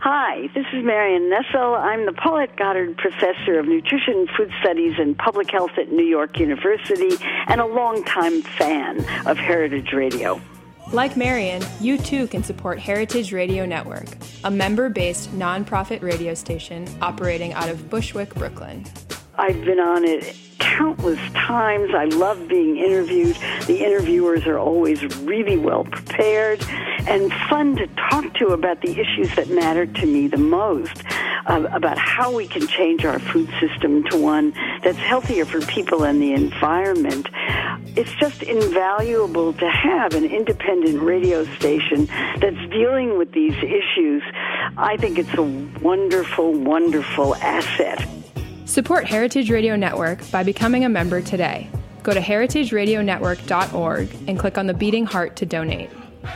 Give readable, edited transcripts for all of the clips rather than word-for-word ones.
Hi, this is Marion Nessel. I'm the Paulette Goddard Professor of Nutrition, Food Studies, and Public Health at New York University, and a longtime fan of Heritage Radio. Like Marion, you too can support Heritage Radio Network, a member-based nonprofit radio station operating out of Bushwick, Brooklyn. I've been on it countless times. I love being interviewed. The interviewers are always really well prepared and fun to talk to about the issues that matter to me the most, about how we can change our food system to one that's healthier for people and the environment. It's just invaluable to have an independent radio station that's dealing with these issues. I think it's a wonderful, wonderful asset. Support Heritage Radio Network by becoming a member today. Go to heritageradionetwork.org and click on the beating heart to donate.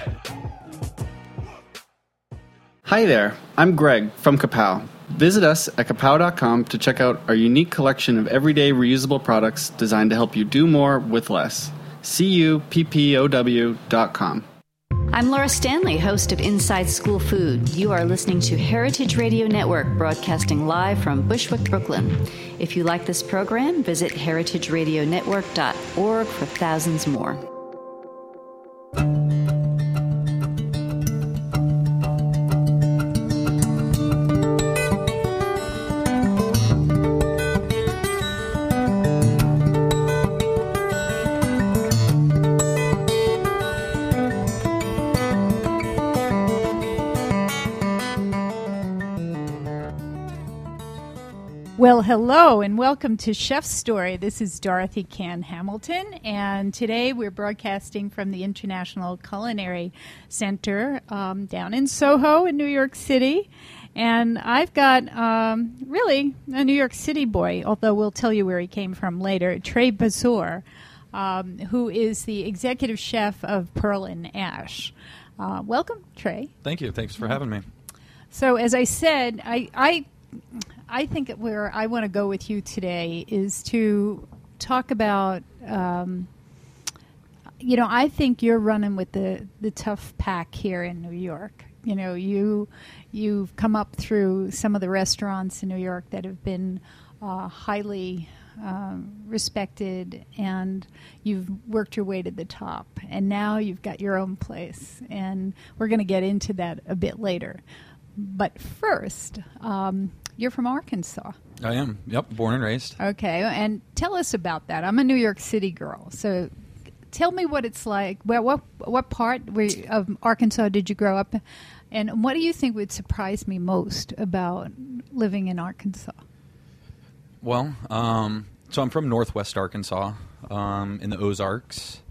Hi there, I'm Greg from Kapow. Visit us at kapow.com to check out our unique collection of everyday reusable products designed to help you do more with less. CUPPOW.com. I'm Laura Stanley, host of Inside School Food. You are listening to Heritage Radio Network, broadcasting live from Bushwick, Brooklyn. If you like this program, visit heritageradionetwork.org for thousands more. Well, hello and welcome to Chef's Story. This is Dorothy Cann Hamilton, and today we're broadcasting from the International Culinary Center down in Soho in New York City. And I've got really a New York City boy, although we'll tell you where he came from later, Trey Bazur, who is the executive chef of Pearl and Ash. Welcome, Trey. Thank you. Thanks for having me. So, as I said, I think where I want to go with you today is to talk about, I think you're running with the tough pack here in New York. You know, you've come up through some of the restaurants in New York that have been highly respected, and you've worked your way to the top. And now you've got your own place, and we're going to get into that a bit later. But first, you're from Arkansas. I am. Yep, born and raised. Okay, and tell us about that. I'm a New York City girl, so tell me what it's like. Well, what part of Arkansas did you grow up in? And what do you think would surprise me most about living in Arkansas? Well, so I'm from Northwest Arkansas, in the Ozarks.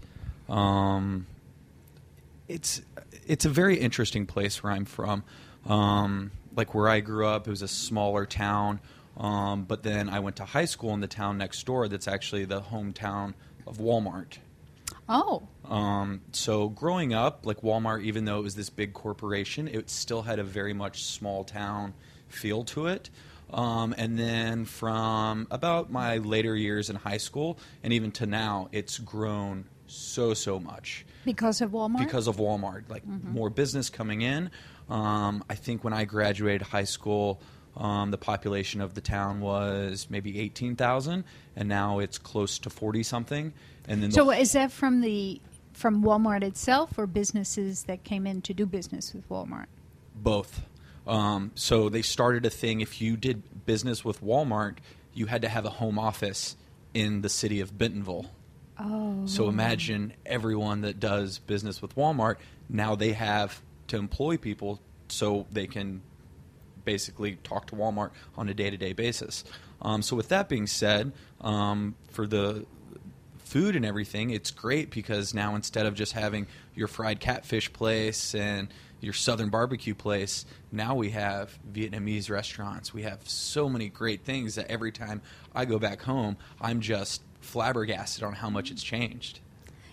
It's a very interesting place where I'm from. Like where I grew up, it was a smaller town, but then I went to high school in the town next door that's actually the hometown of Walmart. Oh. So growing up, like Walmart, even though it was this big corporation, it still had a very much small town feel to it. And then from about my later years in high school and even to now, it's grown so much. Because of Walmart? Because of Walmart. Like more business coming in. I think when I graduated high school, the population of the town was maybe 18,000, and now it's close to 40-something. And then so is that from Walmart itself, or businesses that came in to do business with Walmart? Both. So they started a thing, if you did business with Walmart, you had to have a home office in the city of Bentonville. Oh. So imagine everyone that does business with Walmart, now they have to employ people so they can basically talk to Walmart on a day-to-day basis. So with that being said, for the food and everything, it's great because now instead of just having your fried catfish place and your southern barbecue place, now we have Vietnamese restaurants. We have so many great things that every time I go back home, I'm just flabbergasted on how much it's changed.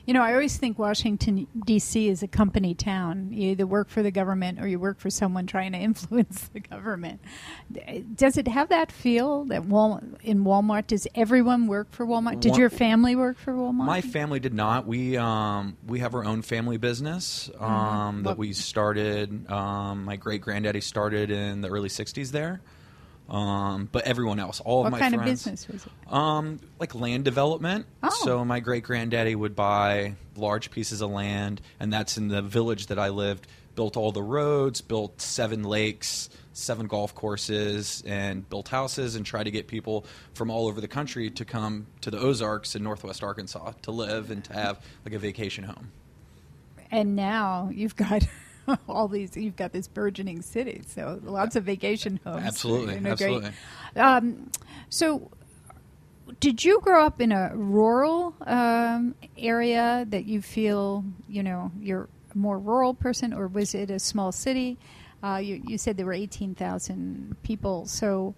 You know, I always think Washington, D.C. is a company town. You either work for the government or you work for someone trying to influence the government. Does it have that feel that in Walmart, does everyone work for Walmart? Did your family work for Walmart? My family did not. We have our own family business that we started. My great-granddaddy started in the early 60s there. But everyone else, all of my friends. What kind of business was it? Like land development. Oh. So my great-granddaddy would buy large pieces of land, and that's in the village that I lived, built all the roads, built 7 lakes, 7 golf courses, and built houses, and tried to get people from all over the country to come to the Ozarks in northwest Arkansas to live and to have like a vacation home. And now you've got... you've got this burgeoning city, so lots of vacation homes. Absolutely, absolutely. Great. So, did you grow up in a rural area that you feel, you're a more rural person, or was it a small city? You said there were 18,000 people, so...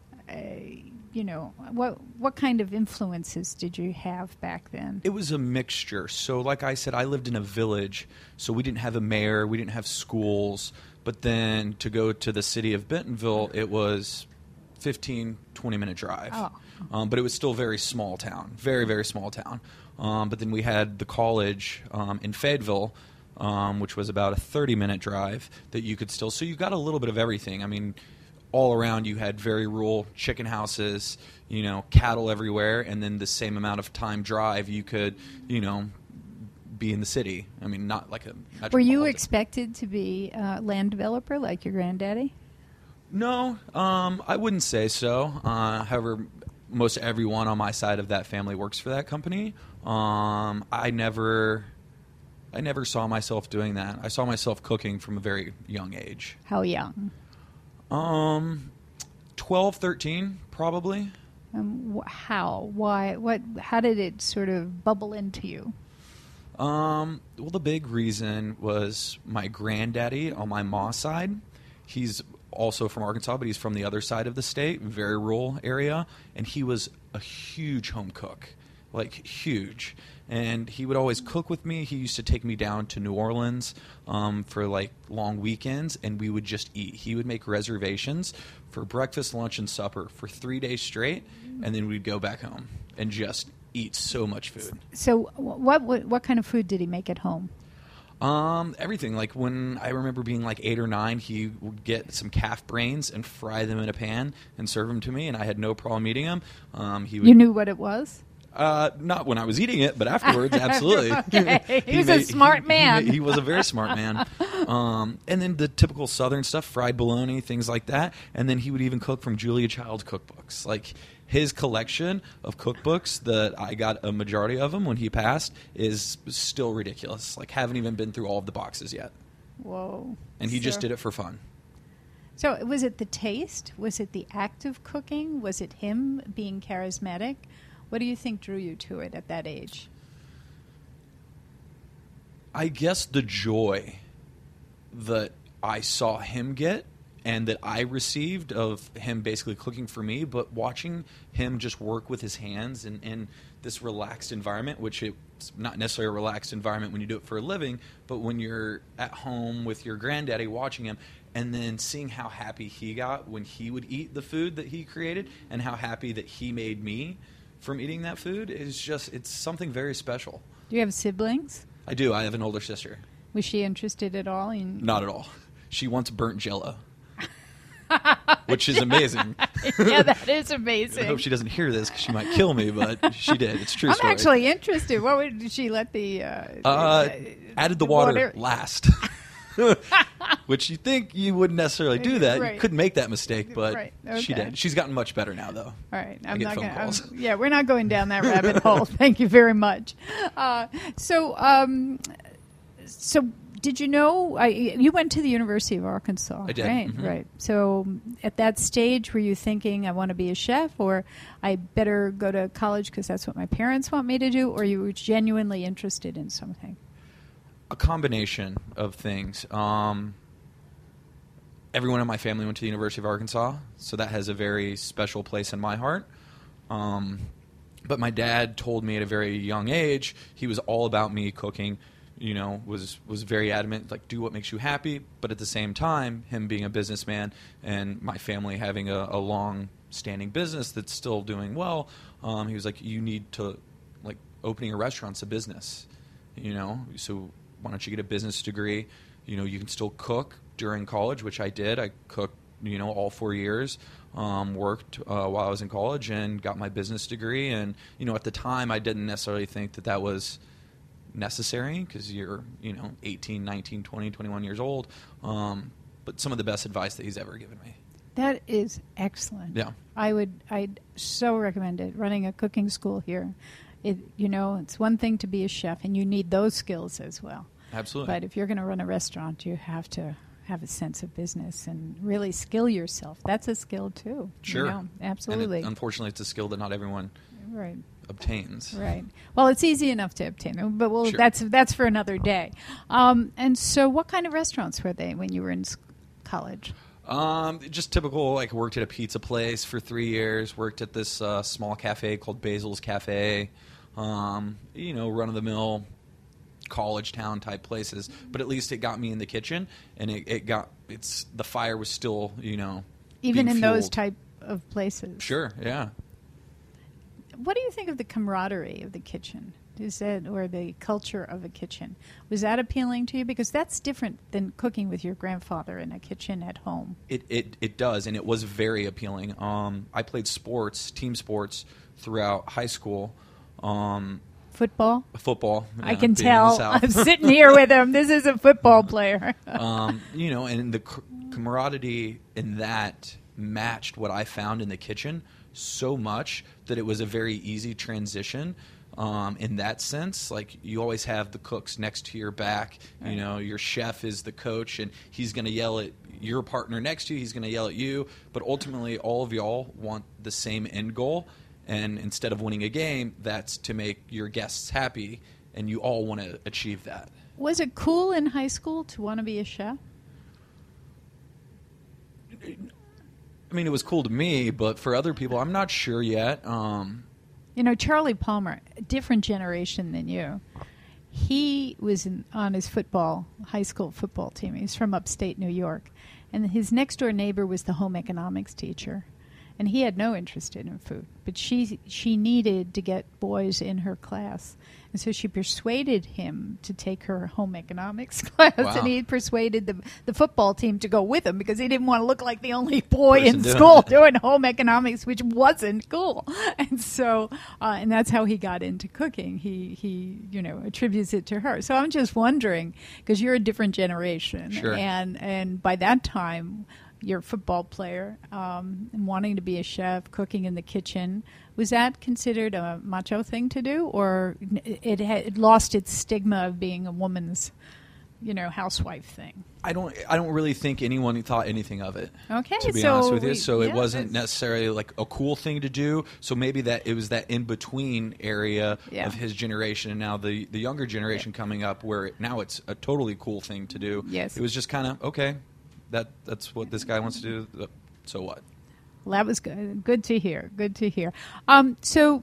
what kind of influences did you have back then? It was a mixture. So like I said, I lived in a village, so we didn't have a mayor, we didn't have schools. But then to go to the city of Bentonville, it was 15, 20-minute drive. Oh. But it was still very small town, very, very small town. But then we had the college in Fayetteville, which was about a 30-minute drive that you could still... So you got a little bit of everything. I mean... all around you had very rural chicken houses, cattle everywhere, and then the same amount of time drive you could, be in the city. I mean, not like a... Were you expected to be a land developer like your granddaddy? No, I wouldn't say so. However, most everyone on my side of that family works for that company. I never saw myself doing that. I saw myself cooking from a very young age. How young? 12, 13, probably. How? Why? What? How did it sort of bubble into you? Well, the big reason was my granddaddy on my mom's side. He's also from Arkansas, but he's from the other side of the state, very rural area, and he was a huge home cook, like huge. And he would always cook with me. He used to take me down to New Orleans for like long weekends, and we would just eat. He would make reservations for breakfast, lunch, and supper for 3 days straight, and then we'd go back home and just eat so much food. So what kind of food did he make at home? Everything. Like when I remember being like 8 or 9, he would get some calf brains and fry them in a pan and serve them to me, and I had no problem eating them. You knew what it was? Not when I was eating it, but afterwards, absolutely. Okay. He was a smart man. He was a very smart man. And then the typical Southern stuff, fried bologna, things like that. And then he would even cook from Julia Child's cookbooks. Like his collection of cookbooks that I got a majority of them when he passed is still ridiculous. Like haven't even been through all of the boxes yet. Whoa. And he just did it for fun. So was it the taste? Was it the act of cooking? Was it him being charismatic? What do you think drew you to it at that age? I guess the joy that I saw him get and that I received of him basically cooking for me, but watching him just work with his hands in this relaxed environment, which it's not necessarily a relaxed environment when you do it for a living, but when you're at home with your granddaddy watching him, and then seeing how happy he got when he would eat the food that he created and how happy that he made me from eating that food is just, it's something very special. Do you have siblings? I do. I have an older sister. Was she interested at all? Not at all. She once burnt Jell-O, which is amazing. Yeah, that is amazing. I hope she doesn't hear this because she might kill me, but she did. It's a true story. I'm actually interested. Did she let the... added the water last. Which you think you wouldn't necessarily do that. Right. You couldn't make that mistake, but right. Okay. she did. She's gotten much better now, though. All right. I get phone calls. Yeah, we're not going down that rabbit hole. Thank you very much. So did you know, you went to the University of Arkansas, I did. Right? Mm-hmm. Right. So at that stage, were you thinking, I want to be a chef, or I better go to college because that's what my parents want me to do, or you were genuinely interested in something? A combination of things. Everyone in my family went to the University of Arkansas, so that has a very special place in my heart. But my dad told me at a very young age, he was all about me cooking, was very adamant, like, do what makes you happy. But at the same time, him being a businessman and my family having a long-standing business that's still doing well, he was like, you need to, like, opening a restaurant's a business, so why don't you get a business degree? You can still cook during college, which I did. I cooked, all 4 years. Worked while I was in college and got my business degree. And, at the time, I didn't necessarily think that was necessary because you're, 18, 19, 20, 21 years old. But some of the best advice that he's ever given me. That is excellent. Yeah. I'd so recommend it, running a cooking school here. It's one thing to be a chef, and you need those skills as well. Absolutely. But if you're going to run a restaurant, you have to have a sense of business and really skill yourself. That's a skill too. Sure. Absolutely. And unfortunately, it's a skill that not everyone obtains. Right. Well, it's easy enough to obtain, but Sure. that's for another day. And so what kind of restaurants were they when you were in college? Just typical, like, worked at a pizza place for 3 years, worked at this small cafe called Basil's Cafe, run-of-the-mill college town type places, but at least it got me in the kitchen, and the fire was still, even in those fueled. type of places. Sure, yeah. What do you think of the camaraderie of the kitchen? Or the culture of a kitchen? Was that appealing to you? Because that's different than cooking with your grandfather in a kitchen at home. It does, and it was very appealing. I played team sports throughout high school. Football? Football. I can tell. I'm sitting here with him. This is a football player. And the camaraderie in that matched what I found in the kitchen so much that it was a very easy transition. In that sense, like, you always have the cooks next to your back. Right. Your chef is the coach, and he's going to yell at your partner next to you. He's going to yell at you. But ultimately, all of y'all want the same end goal. And instead of winning a game, that's to make your guests happy, and you all want to achieve that. Was it cool in high school to want to be a chef? I mean, it was cool to me, but for other people, I'm not sure yet. Charlie Palmer, a different generation than you. He was on his high school football team. He's from upstate New York. And his next-door neighbor was the home economics teacher. And he had no interest in food. But she needed to get boys in her class. And so she persuaded him to take her home economics class. Wow. And he persuaded the football team to go with him because he didn't want to look like the only boy in school doing home economics, which wasn't cool. And so, and that's how he got into cooking. He attributes it to her. So I'm just wondering, because you're a different generation. Sure. And by that time, you're a football player, and wanting to be a chef, cooking in the kitchen. Was that considered a macho thing to do, or it had lost its stigma of being a woman's, housewife thing? I don't really think anyone thought anything of it. Okay, to be honest with you, so it wasn't necessarily like a cool thing to do. So maybe that it was that in between area of his generation, and now the younger generation coming up, where now it's a totally cool thing to do. Yes, it was just kind of okay. That's what this guy wants to do. So what? Well, that was good. Good to hear. Good to hear. So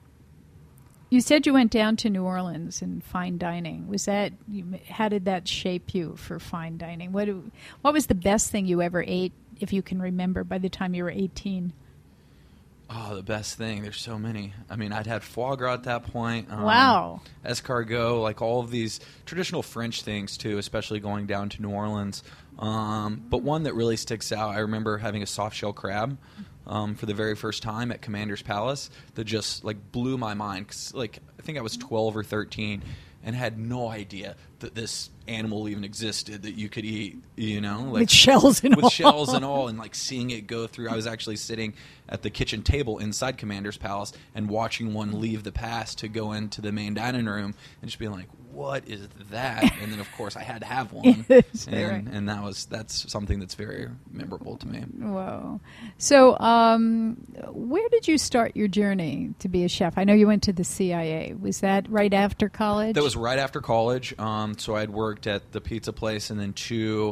you said you went down to New Orleans in fine dining. How did that shape you for fine dining? What was the best thing you ever ate, if you can remember, by the time you were 18? Oh, the best thing. There's so many. I mean, I'd had foie gras at that point. Wow. Escargot, like all of these traditional French things, too, especially going down to New Orleans. But one that really sticks out, I remember having a soft shell crab for the very first time at Commander's Palace that just, like, blew my mind. 'Cause, like, I think I was 12 or 13 and had no idea that this animal even existed that you could eat, like, with shells and all, and like seeing it go through. I was actually sitting at the kitchen table inside Commander's Palace and watching one leave the pass to go into the main dining room and just being like, what is that? And then of course I had to have one. And that's something that's very memorable to me. Whoa. So where did you start your journey to be a chef? I know you went to the CIA. Was that right after college? That was right after college. So I'd worked at the pizza place and then two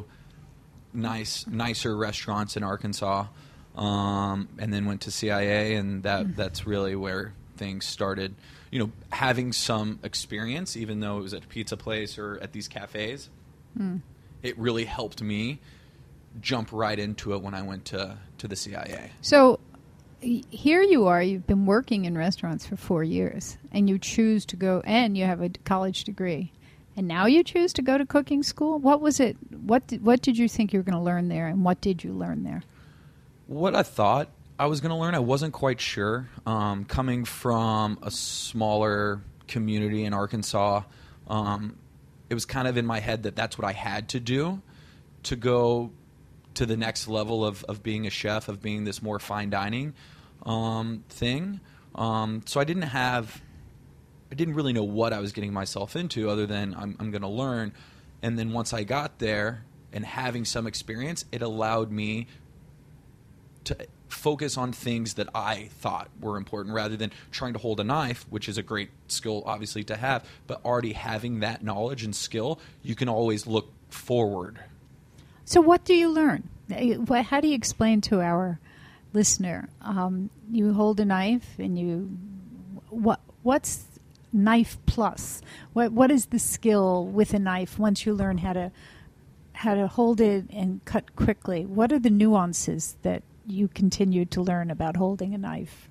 nicer restaurants in Arkansas, and then went to CIA, and that's really where things started, having some experience, even though it was at a pizza place or at these cafes, it really helped me jump right into it when I went to the CIA. So here you are, you've been working in restaurants for 4 years, and you choose to go, and you have a college degree, and now you choose to go to cooking school? What was it? What did you think you were going to learn there, and what did you learn there? What I thought I was going to learn, I wasn't quite sure. Coming from a smaller community in Arkansas, it was kind of in my head that that's what I had to do to go to the next level of being a chef, of being this more fine dining thing. So I didn't really know what I was getting myself into, other than I'm going to learn. And then once I got there and having some experience, it allowed me to focus on things that I thought were important, rather than trying to hold a knife, which is a great skill obviously to have, but already having that knowledge and skill, you can always look forward. So what do you learn? How do you explain to our listener? You hold a knife, and what's knife plus? What is the skill with a knife once you learn how to hold it and cut quickly? What are the nuances that you continue to learn about holding a knife?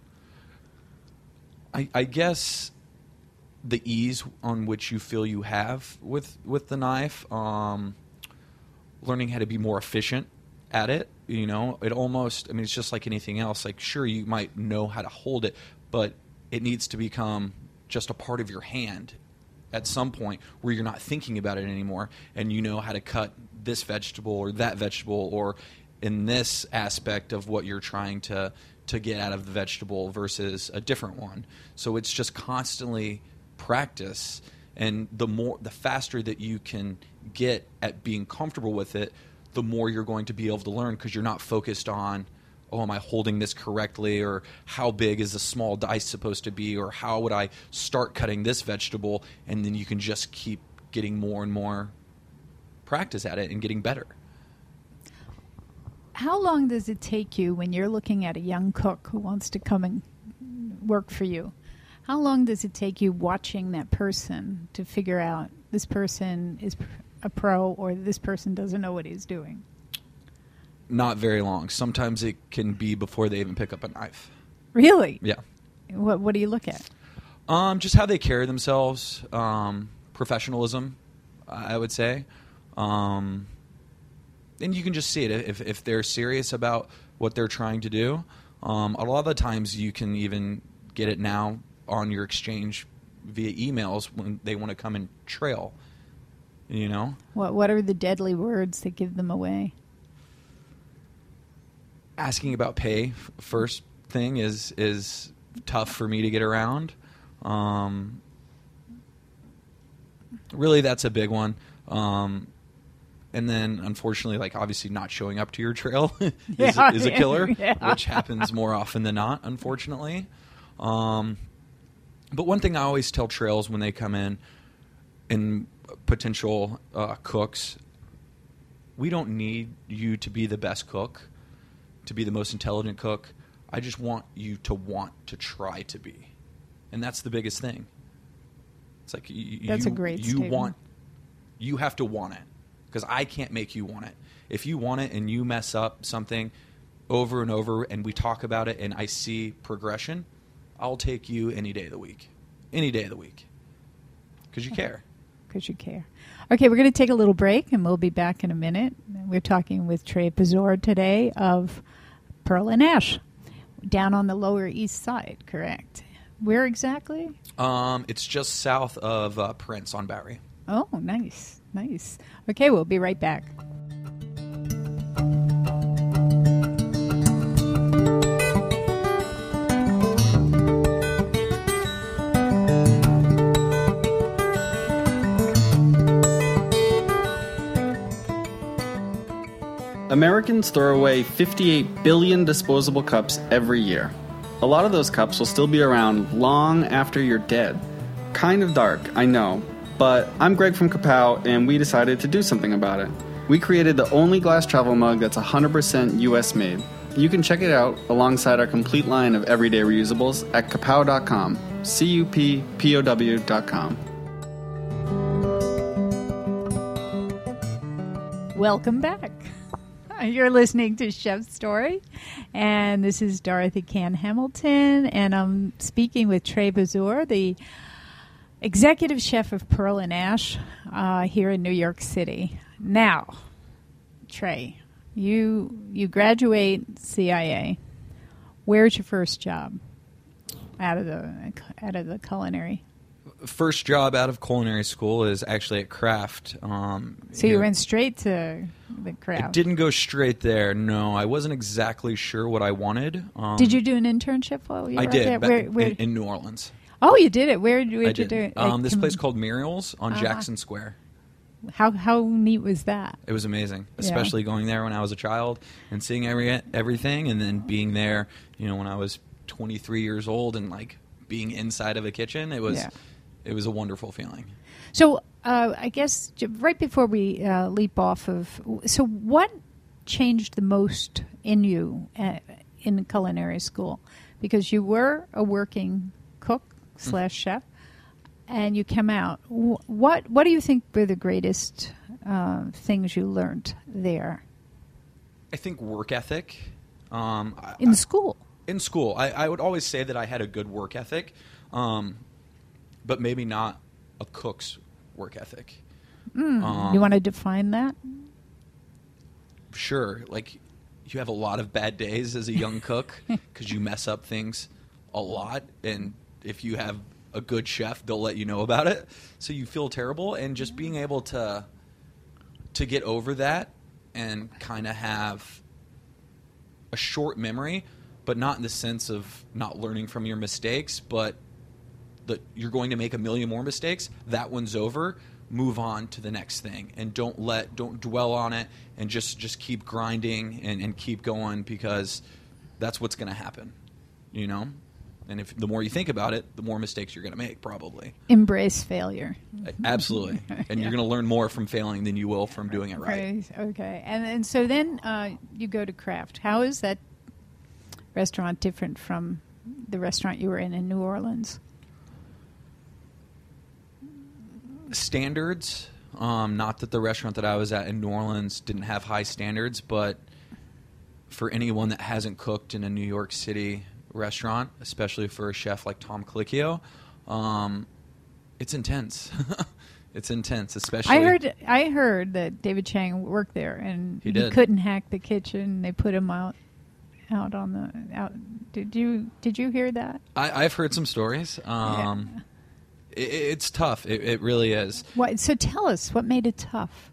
I guess the ease on which you feel you have with the knife. Learning how to be more efficient at it, it almost, it's just like anything else. Like, sure, you might know how to hold it, but it needs to become just a part of your hand at some point where you're not thinking about it anymore, and you know how to cut this vegetable or that vegetable, or in this aspect of what you're trying to get out of the vegetable versus a different one. So it's just constantly practice. And the faster that you can get at being comfortable with it, the more you're going to be able to learn, because you're not focused on, am I holding this correctly, or how big is a small dice supposed to be, or how would I start cutting this vegetable, and then you can just keep getting more and more practice at it and getting better. How long does it take you when you're looking at a young cook who wants to come and work for you? How long does it take you watching that person to figure out this person is a pro or this person doesn't know what he's doing? Not very long. Sometimes it can be before they even pick up a knife. Really? Yeah. What do you look at? Just how they carry themselves, professionalism, I would say. And you can just see it if they're serious about what they're trying to do. A lot of the times you can even get it now on your exchange via emails when they want to come and trail, What are the deadly words that give them away? Asking about pay, first thing, is tough for me to get around. Really, that's a big one. And then, unfortunately, obviously not showing up to your trail is a killer, which happens more often than not, unfortunately. But one thing I always tell trails when they come in, and potential cooks, we don't need you to be the best cook, to be the most intelligent cook. I just want you to want to try to be. And that's the biggest thing. It's like that's a great statement. You have to want it, because I can't make you want it. If you want it and you mess up something over and over and we talk about it and I see progression, I'll take you any day of the week. Any day of the week. Because you care. Because you care. Okay, we're going to take a little break, and we'll be back in a minute. We're talking with Trey Pizor today of Pearl and Ash, down on the Lower East Side, correct? Where exactly? It's just south of Prince on Bowery. Oh, nice. Nice. Okay, we'll be right back. Americans throw away 58 billion disposable cups every year. A lot of those cups will still be around long after you're dead. Kind of dark, I know, but I'm Greg from Kapow, and we decided to do something about it. We created the only glass travel mug that's 100% US made. You can check it out alongside our complete line of everyday reusables at kapow.com. CUPPOW.com. Welcome back. You're listening to Chef's Story, and this is Dorothy Cann Hamilton, and I'm speaking with Trey Bazur, the executive chef of Pearl and Ash here in New York City. Now, Trey, you graduate CIA. Where's your first job out of the culinary? First job out of culinary school is actually at Kraft. So you went straight to the Kraft. I didn't go straight there. No, I wasn't exactly sure what I wanted. Did you do an internship while you were there? Where? In New Orleans. Oh, you did it. Where'd you do it? This place called Muriel's on Jackson Square. How neat was that? It was amazing, especially going there when I was a child and seeing everything, and then being there, when I was 23 years old and like being inside of a kitchen. It was a wonderful feeling. So I guess right before we leap off of, so what changed the most in you in culinary school? Because you were a working cook / chef, and you came out. What do you think were the greatest things you learned there? I think work ethic. In school? In school. I would always say that I had a good work ethic, but maybe not a cook's work ethic. You want to define that? Sure. Like, you have a lot of bad days as a young cook because you mess up things a lot, and if you have a good chef, they'll let you know about it. So you feel terrible, and just being able to get over that and kind of have a short memory, but not in the sense of not learning from your mistakes, but that you're going to make a million more mistakes. That one's over. Move on to the next thing, and don't dwell on it, and just keep grinding and keep going, because that's what's going to happen, And if the more you think about it, the more mistakes you're going to make, probably. Embrace failure. Absolutely. And you're going to learn more from failing than you will from doing it right. Okay. And so then you go to Kraft. How is that restaurant different from the restaurant you were in New Orleans? Standards. Not that the restaurant that I was at in New Orleans didn't have high standards, but for anyone that hasn't cooked in a New York City restaurant, especially for a chef like Tom Colicchio, it's intense. It's intense, especially. I heard that David Chang worked there, and he couldn't hack the kitchen. They put him out on the out. Did you hear that? I've heard some stories. It's tough. It really is. So tell us, what made it tough?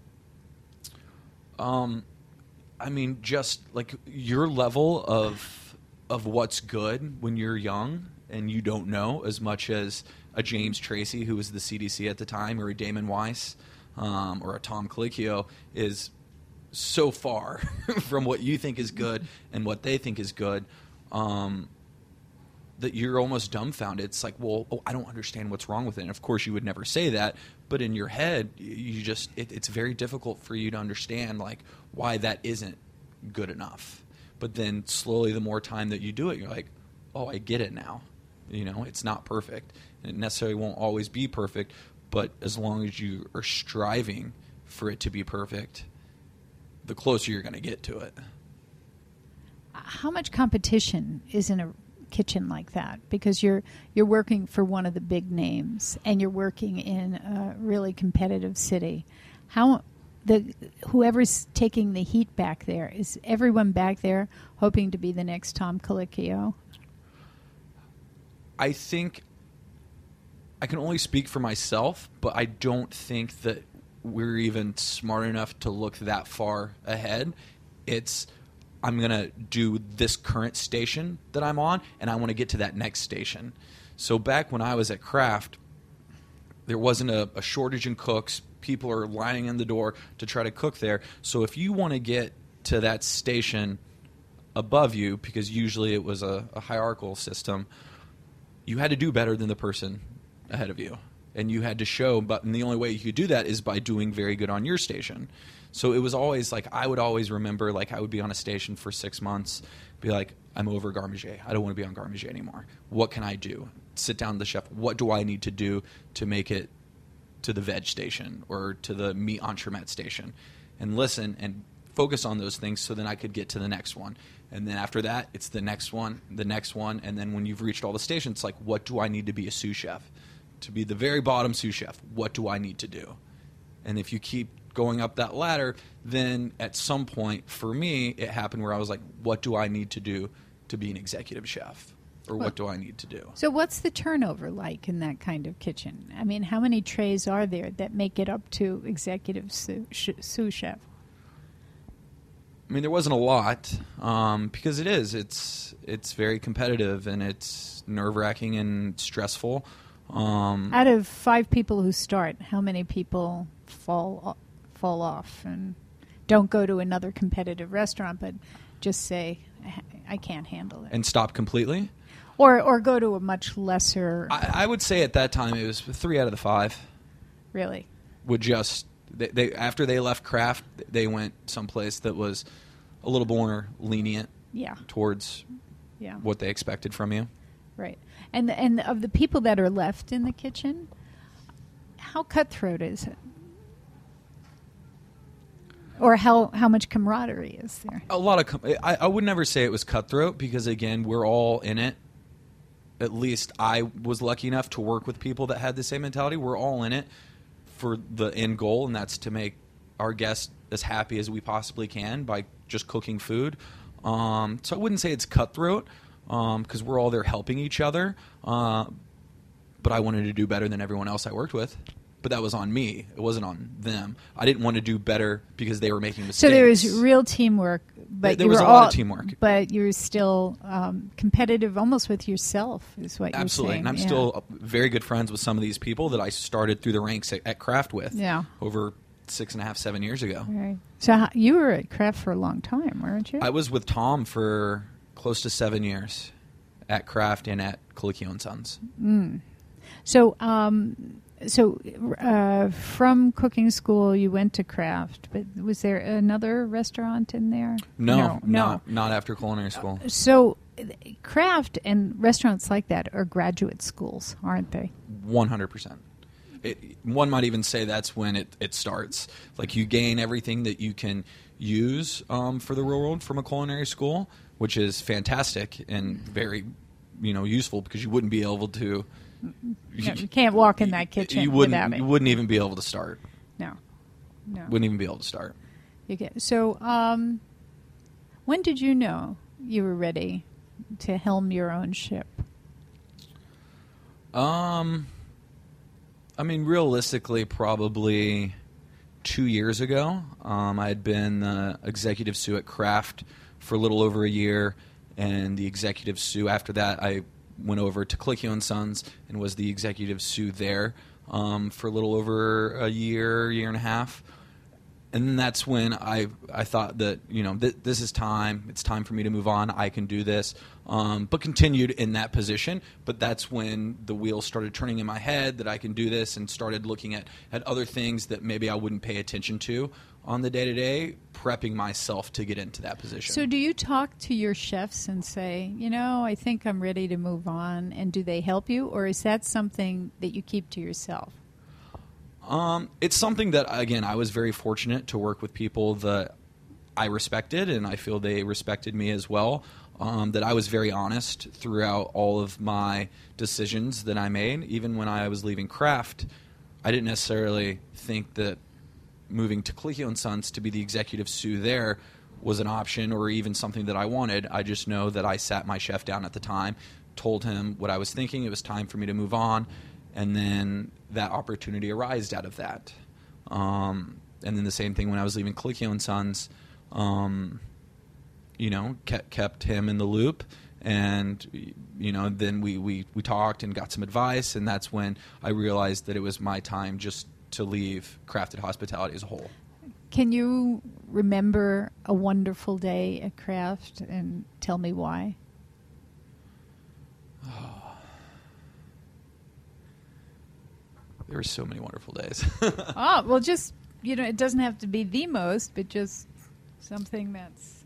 I mean, just like your level of what's good when you're young and you don't know as much as a James Tracy, who was the CDC at the time, or a Damon Weiss, or a Tom Colicchio, is so far from what you think is good and what they think is good, that you're almost dumbfounded. It's like, I don't understand what's wrong with it. And of course, you would never say that, but in your head, it's very difficult for you to understand like why that isn't good enough. But then slowly, the more time that you do it, you're like, oh, I get it now. It's not perfect, and it necessarily won't always be perfect. But as long as you are striving for it to be perfect, the closer you're going to get to it. How much competition is in a kitchen like that? Because you're working for one of the big names, and you're working in a really competitive city. Whoever's taking the heat back there, is everyone back there hoping to be the next Tom Colicchio? I think I can only speak for myself, but I don't think that we're even smart enough to look that far ahead. It's, I'm going to do this current station that I'm on, and I want to get to that next station. So back when I was at Kraft, there wasn't a shortage in cooks. People are lining in the door to try to cook there. So if you want to get to that station above you, because usually it was a hierarchical system, you had to do better than the person ahead of you. and you had to show, and the only way you could do that is by doing very good on your station. So it was always like, I would always remember, like, I would be on a station for 6 months, be like, I'm over garde manger. I don't want to be on garde manger anymore. What can I do? Sit down with the chef. What do I need to do to make it to the veg station or to the meat entremet station? And listen and focus on those things so then I could get to the next one. And then after that, it's the next one. And then when you've reached all the stations, it's like, what do I need to be a sous chef? To be the very bottom sous chef, what do I need to do? And if you keep going up that ladder, then at some point, for me, it happened where I was like, what do I need to do to be an executive chef? Or what do I need to do? So what's the turnover like in that kind of kitchen? I mean, how many trays are there that make it up to executive sous chef? I mean, there wasn't a lot because it's very competitive and it's nerve-wracking and stressful. Out of 5 people who start, how many people fall off and don't go to another competitive restaurant, but just say, I can't handle it? And stop completely? Or go to a much lesser... I would say at that time it was 3 out of the 5. Really? Would just... They after they left Kraft, they went someplace that was a little more lenient towards what they expected from you. Right. And of the people that are left in the kitchen, how cutthroat is it? Or how much camaraderie is there? A lot of... I would never say it was cutthroat because, again, we're all in it. At least I was lucky enough to work with people that had the same mentality. We're all in it for the end goal, and that's to make our guests as happy as we possibly can by just cooking food. So I wouldn't say it's cutthroat because we're all there helping each other. But I wanted to do better than everyone else I worked with. But that was on me. It wasn't on them. I didn't want to do better because they were making mistakes. So there was real teamwork. But there was a lot of teamwork. But you're still competitive almost with yourself, is what you're saying. And I'm still very good friends with some of these people that I started through the ranks at Kraft with over 6.5, 7 years ago. Right. So you were at Kraft for a long time, weren't you? I was with Tom for close to 7 years at Kraft and at Colicchio & Sons. Mm. So from cooking school, you went to Kraft, but was there another restaurant in there? No. Not after culinary school. So Kraft and restaurants like that are graduate schools, aren't they? 100%. One might even say that's when it starts. Like you gain everything that you can use for the real world from a culinary school, which is fantastic and very useful because you wouldn't be able to... You can't walk in that kitchen without it. You wouldn't even be able to start. No. Wouldn't even be able to start. So when did you know you were ready to helm your own ship? I mean, realistically, probably 2 years ago. I had been the executive sous at Kraft for a little over a year, and the executive sous after that, I went over to Colicchio & Sons and was the executive sous there for a little over a year and a half. And then that's when I thought that, this is time. It's time for me to move on. I can do this. But continued in that position. But that's when the wheels started turning in my head that I can do this and started looking at other things that maybe I wouldn't pay attention to on the day-to-day, prepping myself to get into that position. So do you talk to your chefs and say, I think I'm ready to move on, and do they help you? Or is that something that you keep to yourself? It's something that, again, I was very fortunate to work with people that I respected, and I feel they respected me as well, that I was very honest throughout all of my decisions that I made. Even when I was leaving Kraft, I didn't necessarily think that moving to Colicchio & Sons to be the executive sous there was an option or even something that I wanted. I just know that I sat my chef down at the time, told him what I was thinking. It was time for me to move on, and then that opportunity arose out of that. And then the same thing when I was leaving Colicchio & Sons, kept him in the loop. And, then we talked and got some advice, and that's when I realized that it was my time just to leave Crafted Hospitality as a whole. Can you remember a wonderful day at Kraft and tell me why? There were so many wonderful days. Oh, well, just, it doesn't have to be the most, but just something that's...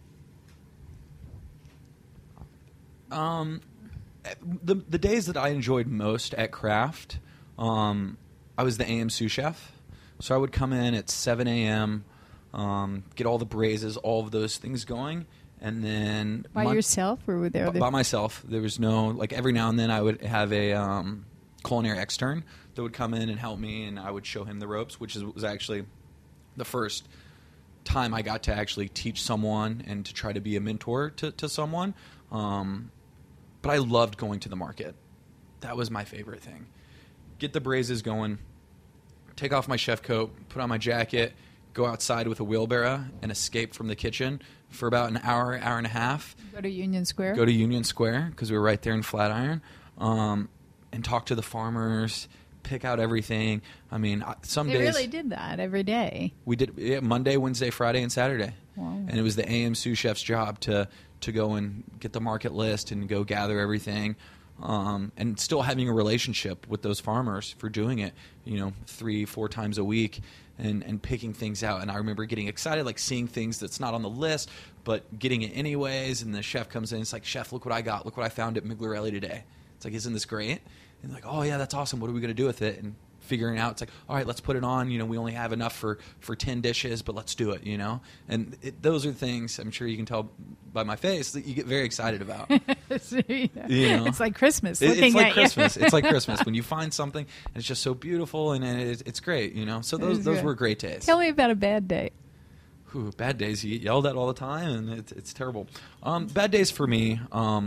The days that I enjoyed most at Kraft, I was the AM sous chef. So I would come in at 7 a.m., get all the braises, all of those things going, and then... By yourself, or were there... By myself. There was no... Like, every now and then I would have a culinary extern that would come in and help me, and I would show him the ropes, which was actually the first time I got to actually teach someone and to try to be a mentor to someone. But I loved going to the market. That was my favorite thing. Get the braises going, take off my chef coat, put on my jacket, go outside with a wheelbarrow, and escape from the kitchen for about an hour, hour and a half. Go to Union Square? Go to Union Square, because we were right there in Flatiron, and talk to the farmers, pick out everything. I mean, some days... They really did that every day. We did Monday, Wednesday, Friday, and Saturday. Wow. And it was the AM sous chef's job to go and get the market list and go gather everything. And still having a relationship with those farmers for doing it, 3-4 times a week and picking things out. And I remember getting excited, like seeing things that's not on the list, but getting it anyways. And the chef comes in, it's like, "Chef, look what I got. Look what I found at Migliorelli today." It's like, "Isn't this great?" And like, "Oh yeah, that's awesome. What are we going to do with it?" And figuring out, it's like, "All right, let's put it on. We only have enough for 10 dishes, but let's do it, And those are things, I'm sure you can tell by my face, that you get very excited about. It's like Christmas. It's like Christmas. It's like Christmas when you find something and it's just so beautiful and it's great, So those were great days. Tell me about a bad day. Ooh, bad days. You get yelled at all the time, and it's terrible. Bad days for me,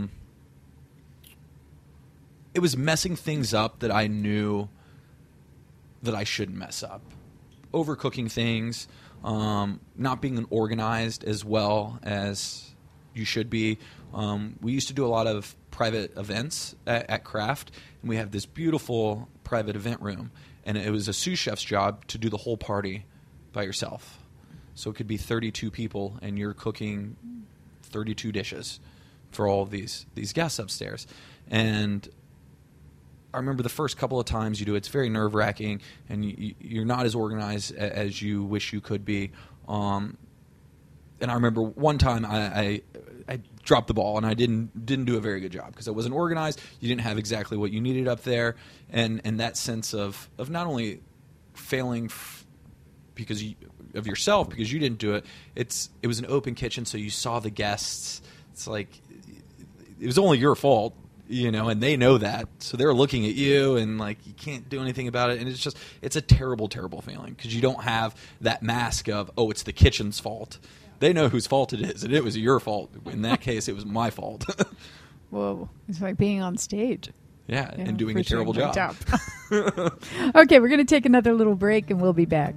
it was messing things up that I knew that I shouldn't mess up. Overcooking things, not being organized as well as you should be. We used to do a lot of private events at Kraft, and we have this beautiful private event room, and it was a sous chef's job to do the whole party by yourself. So it could be 32 people, and you're cooking 32 dishes for all of these guests upstairs. And I remember the first couple of times you do it, it's very nerve-wracking, and you're not as organized as you wish you could be. And I remember one time I dropped the ball, and I didn't do a very good job because I wasn't organized. You didn't have exactly what you needed up there, and that sense of not only failing because of yourself because you didn't do it. It was an open kitchen, so you saw the guests. It's like it was only your fault. And they know that, so they're looking at you, and like you can't do anything about it, and it's a terrible, terrible feeling because you don't have that mask of, oh, it's the kitchen's fault. They know whose fault it is, and it was your fault. In that case, it was my fault. Whoa, it's like being on stage. Yeah, and doing a terrible job. Okay, we're going to take another little break, and we'll be back.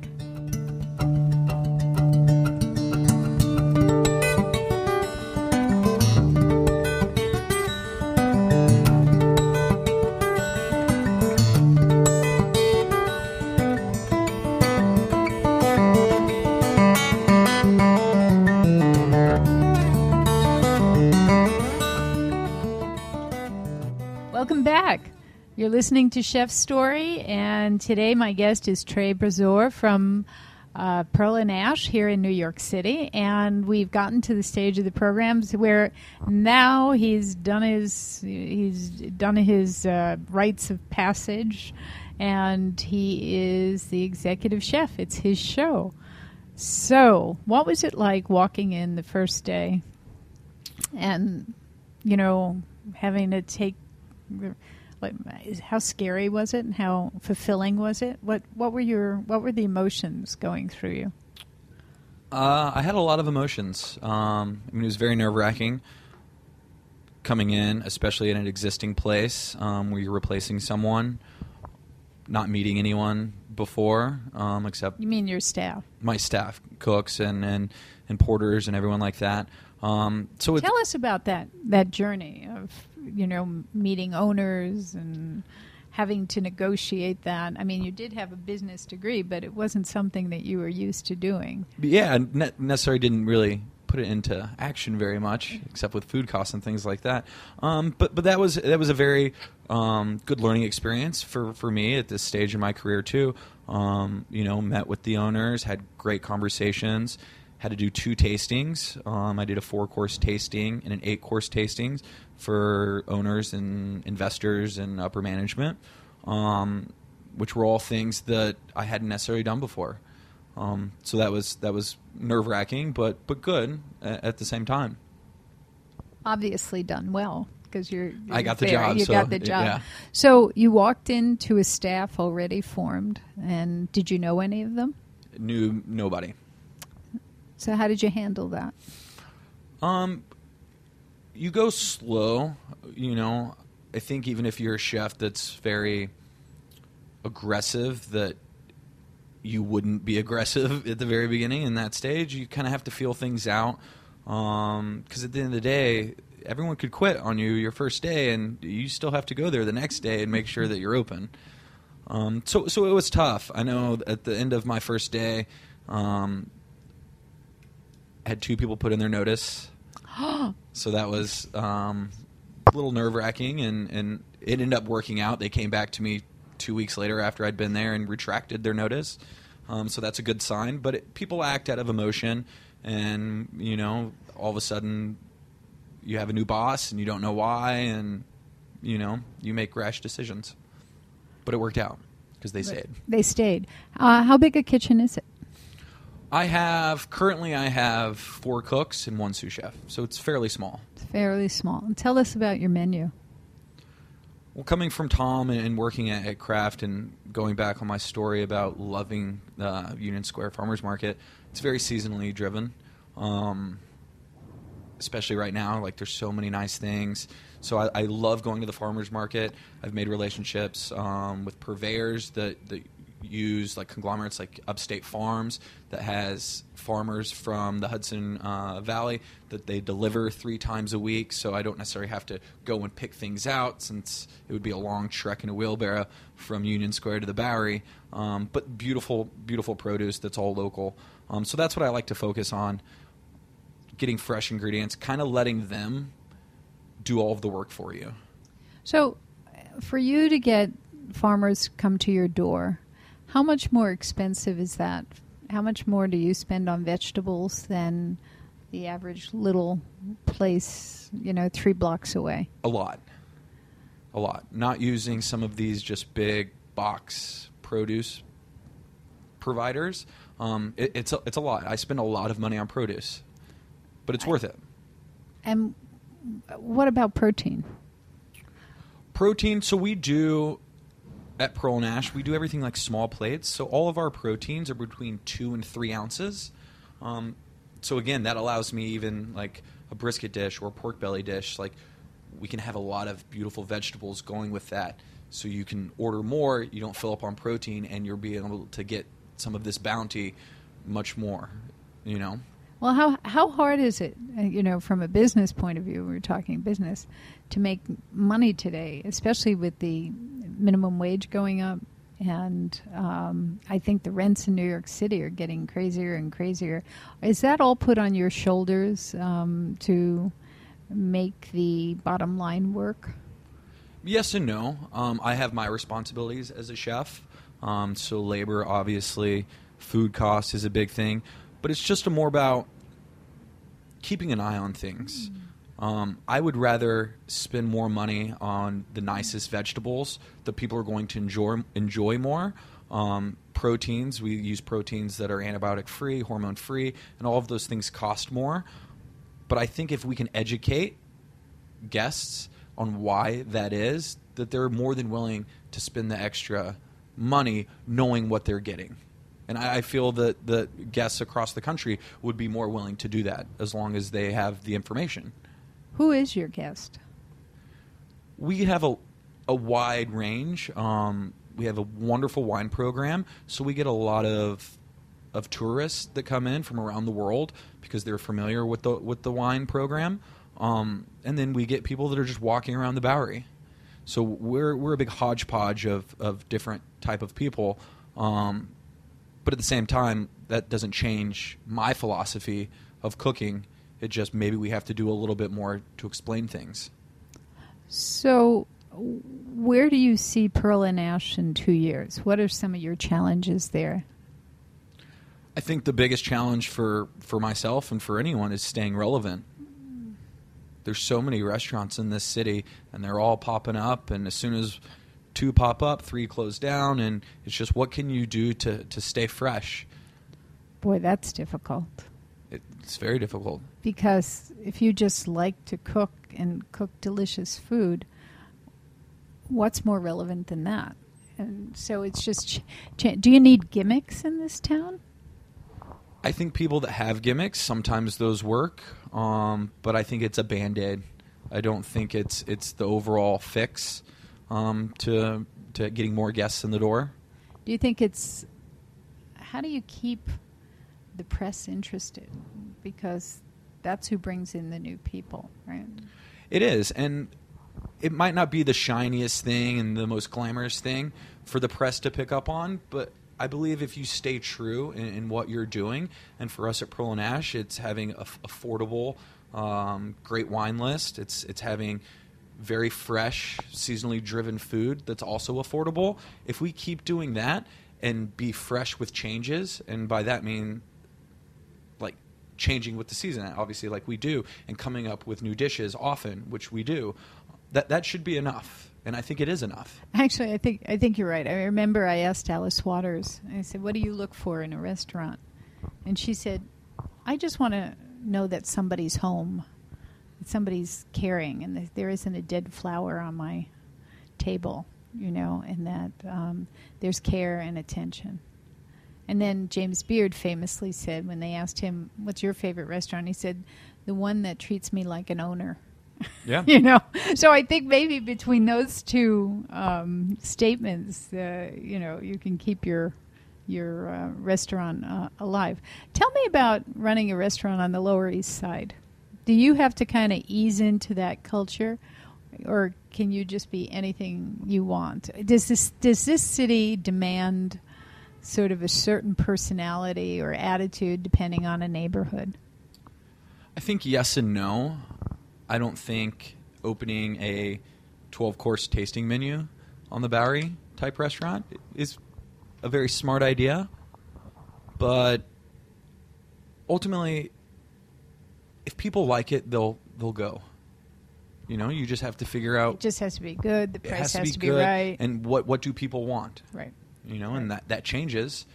Welcome back. You're listening to Chef's Story, and today my guest is Trey Brazour from Pearl and Ash here in New York City, and we've gotten to the stage of the programs where now he's done his rites of passage, and he is the executive chef. It's his show. So, what was it like walking in the first day, and having to take? How scary was it, and how fulfilling was it? What were the emotions going through you? I had a lot of emotions. It was very nerve-wracking coming in, especially in an existing place where you're replacing someone, not meeting anyone before, except... You mean your staff? My staff, cooks and porters and everyone like that. So tell us about that journey of meeting owners and having to negotiate that. I mean, you did have a business degree, but it wasn't something that you were used to doing. Yeah, necessarily didn't really put it into action very much, except with food costs and things like that. But that was a very good learning experience for me at this stage in my career too. Met with the owners, had great conversations, had to do 2 tastings. I did a 4-course tasting and an 8-course tastings for owners and investors and upper management, which were all things that I hadn't necessarily done before. So that was nerve-wracking, but good at the same time. Obviously done well, because I got the there. job. You got the job. Yeah. So you walked into a staff already formed, and did you know any of them? Knew nobody. So how did you handle that? You go slow. I think even if you're a chef that's very aggressive, that you wouldn't be aggressive at the very beginning in that stage. You kind of have to feel things out, because at the end of the day, everyone could quit on you your first day, and you still have to go there the next day and make sure that you're open. So it was tough. I know at the end of my first day, I had 2 people put in their notice. So that was a little nerve-wracking, and it ended up working out. They came back to me 2 weeks later after I'd been there and retracted their notice. So that's a good sign. But people act out of emotion, and, all of a sudden you have a new boss and you don't know why, and, you make rash decisions. But it worked out because they stayed. They stayed. How big a kitchen is it? Currently I have 4 cooks and 1 sous chef, so it's fairly small. It's fairly small. And tell us about your menu. Well, coming from Tom and working at Kraft, and going back on my story about loving Union Square Farmers Market, it's very seasonally driven, especially right now. Like, there's so many nice things. So I love going to the farmers market. I've made relationships with purveyors that use like conglomerates like Upstate Farms that has farmers from the Hudson Valley that they deliver 3 times a week, so I don't necessarily have to go and pick things out, since it would be a long trek in a wheelbarrow from Union Square to the Bowery. But beautiful produce that's all local. So that's what I like to focus on, getting fresh ingredients, kind of letting them do all of the work for you. So for you to get farmers come to your door, how much more expensive is that? How much more do you spend on vegetables than the average little place, 3 blocks away? A lot. Not using some of these just big box produce providers. It's a lot. I spend a lot of money on produce, but it's worth it. And what about protein? So we do... At Pearl and Ash, we do everything like small plates, so all of our proteins are between 2 and 3 ounces. So again, that allows me even like a brisket dish or a pork belly dish. Like, we can have a lot of beautiful vegetables going with that, so you can order more. You don't fill up on protein, and you're being able to get some of this bounty much more. Well, how hard is it, from a business point of view, we're talking business, to make money today, especially with the minimum wage going up? And I think the rents in New York City are getting crazier and crazier. Is that all put on your shoulders to make the bottom line work? Yes and no. I have my responsibilities as a chef. So labor, obviously, food costs is a big thing. But it's just more about keeping an eye on things. I would rather spend more money on the nicest vegetables that people are going to enjoy more. Proteins, we use proteins that are antibiotic-free, hormone-free, and all of those things cost more. But I think if we can educate guests on why that is, that they're more than willing to spend the extra money knowing what they're getting. And I feel that the guests across the country would be more willing to do that as long as they have the information. Who is your guest? We have a wide range. We have a wonderful wine program, so we get a lot of tourists that come in from around the world because they're familiar with the wine program. And then we get people that are just walking around the Bowery. So we're a big hodgepodge of different type of people. But at the same time, that doesn't change my philosophy of cooking It just maybe we have to do a little bit more to explain things. So where do you see Pearl and Ash in 2 years? What are some of your challenges there? I think the biggest challenge for myself and for anyone is staying relevant. There's so many restaurants in this city, and they're all popping up, and as soon as 2 pop up, 3 close down, and it's just what can you do to stay fresh? Boy, that's difficult. It's very difficult. Because if you just like to cook and cook delicious food, what's more relevant than that? And so it's just, do you need gimmicks in this town? I think people that have gimmicks, sometimes those work, but I think it's a Band-Aid. I don't think it's the overall fix to getting more guests in the door. Do you think how do you keep the press interested? Because that's who brings in the new people, right? It is, and it might not be the shiniest thing and the most glamorous thing for the press to pick up on, but I believe if you stay true in what you're doing, and for us at Pearl and Ash, it's having affordable, great wine list. It's having very fresh, seasonally driven food that's also affordable. If we keep doing that and be fresh with changes, and by that mean like changing with the season, obviously, like we do, and coming up with new dishes often, which we do, that should be enough. And I think it is enough. Actually, I think you're right. I remember I asked Alice Waters, and I said, what do you look for in a restaurant? And she said, I just want to know that somebody's home, that somebody's caring, and that there isn't a dead flower on my table, and that there's care and attention. And then James Beard famously said, when they asked him, what's your favorite restaurant? He said, the one that treats me like an owner. Yeah. So I think maybe between those two statements, you can keep your restaurant alive. Tell me about running a restaurant on the Lower East Side. Do you have to kind of ease into that culture, or can you just be anything you want? Does this city demand sort of a certain personality or attitude depending on a neighborhood? I think yes and no. I don't think opening a 12-course tasting menu on the Bowery type restaurant is a very smart idea. But ultimately, if people like it, they'll go. You just have to figure out. It just has to be good. The price has to be good, right. And what do people want? Right. And that changes.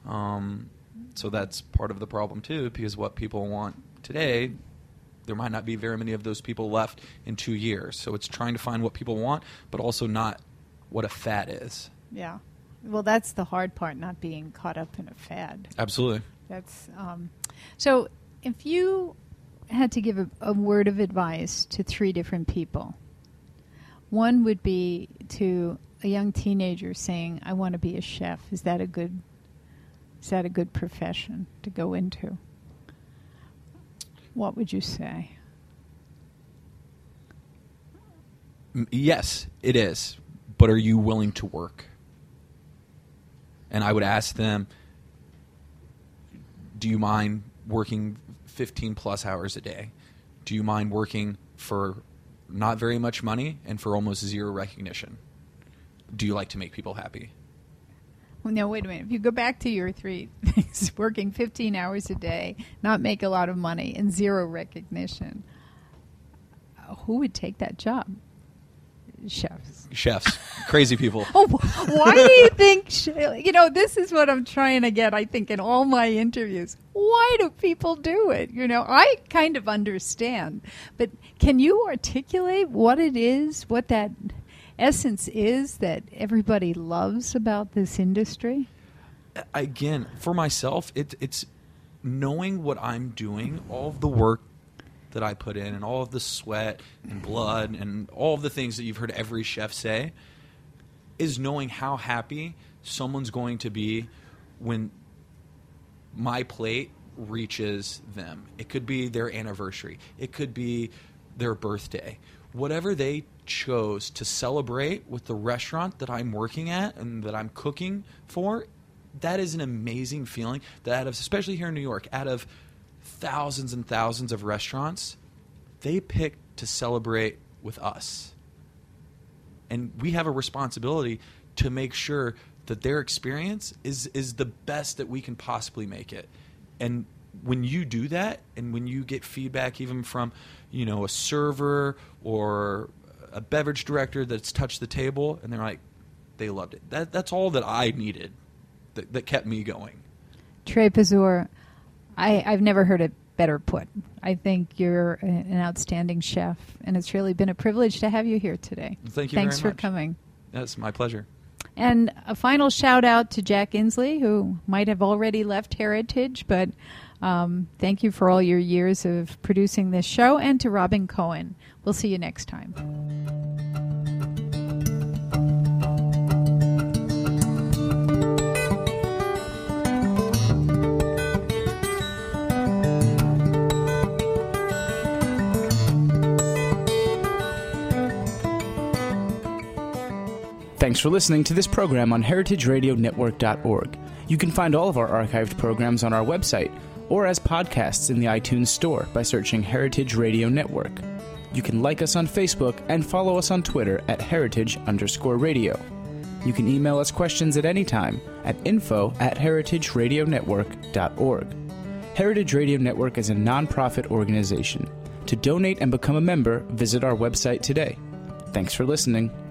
So that's part of the problem too, because what people want today, there might not be very many of those people left in 2 years. So it's trying to find what people want, but also not what a fad is. Yeah. Well, that's the hard part, not being caught up in a fad. Absolutely. That's so if you had to give a word of advice to 3 different people, one would be to a young teenager saying, I want to be a chef. Is that a good profession to go into? What would you say? Yes, it is. But are you willing to work? And I would ask them, do you mind working 15-plus hours a day? Do you mind working for not very much money and for almost zero recognition? Do you like to make people happy? Well, no, wait a minute. If you go back to your 3 things, working 15 hours a day, not make a lot of money, and zero recognition, who would take that job? Chefs. Crazy people. Oh, why do you think, this is what I'm trying to get, I think, in all my interviews. Why do people do it? I kind of understand. But can you articulate what it is, what that essence is that everybody loves about this industry? Again, for myself, it's knowing what I'm doing, all of the work that I put in, and all of the sweat and blood and all of the things that you've heard every chef say, is knowing how happy someone's going to be when my plate reaches them. It could be their anniversary. It could be their birthday. Whatever they chose to celebrate with the restaurant that I'm working at and that I'm cooking for, that is an amazing feeling. That especially here in New York, out of thousands and thousands of restaurants, they pick to celebrate with us. And we have a responsibility to make sure that their experience is the best that we can possibly make it. And when you do that, and when you get feedback even from, a server or a beverage director that's touched the table, and they're like, they loved it. That's all that I needed that kept me going. Trey Pazur, I've never heard it better put. I think you're an outstanding chef, and it's really been a privilege to have you here today. Thank you Thanks very for much. coming. That's my pleasure. And a final shout out to Jack Inslee, who might have already left Heritage, but thank you for all your years of producing this show, and to Robin Cohen. We'll see you next time. Thanks for listening to this program on heritageradionetwork.org. You can find all of our archived programs on our website or as podcasts in the iTunes Store by searching Heritage Radio Network. You can like us on Facebook and follow us on Twitter at @heritage_radio. You can email us questions at any time at info@heritageradionetwork.org. Heritage Radio Network is a nonprofit organization. To donate and become a member, visit our website today. Thanks for listening.